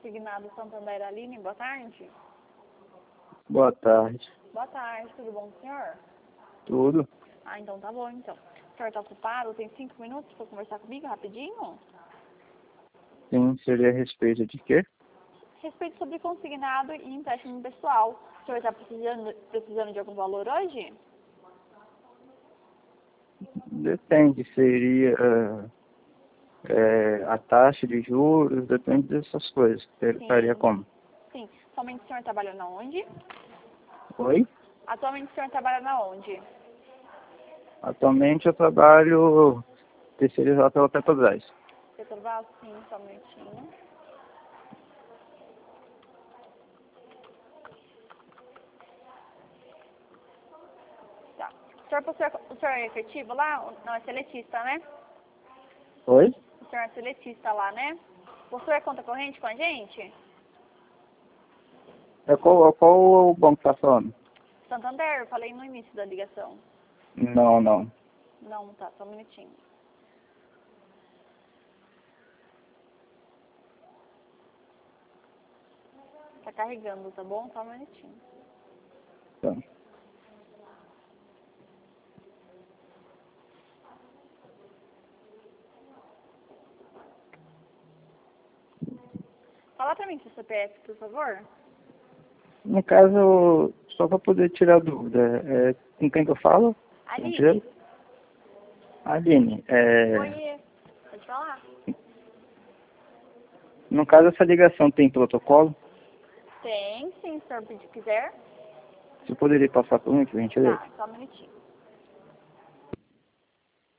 Consignado Santander Aline, boa tarde. Boa tarde. Boa tarde, tudo bom, senhor? Tudo? Ah, então tá bom, então. O senhor tá ocupado? Tem 5 minutos para conversar comigo rapidinho? Sim, seria a respeito de quê? Respeito sobre consignado e empréstimo pessoal. O senhor tá precisando de algum valor hoje? Depende, seria a taxa de juros, depende dessas coisas. Ele faria como? Sim. Atualmente o senhor trabalha na onde? Oi? Atualmente o senhor trabalha na onde? Atualmente eu trabalho terceirizado pela Petrobras. Petrobras? Sim, só um minutinho. Tá. O senhor é efetivo lá? Não, é seletista, né? Oi? O senhor é seletista lá, né? Possui conta corrente com a gente? Qual o banco tá falando? Santander, eu falei no início da ligação. Não. Não, tá, só um minutinho. Tá carregando, tá bom? Só um minutinho. Tá. Fala pra mim seu CPF, por favor. No caso, só para poder tirar dúvida, com quem que eu falo? Aline. Aline, Oi, pode falar? no caso essa ligação tem protocolo? Tem, sim, se o senhor quiser. Você poderia passar por mim, por gentileza? Tá, só um minutinho.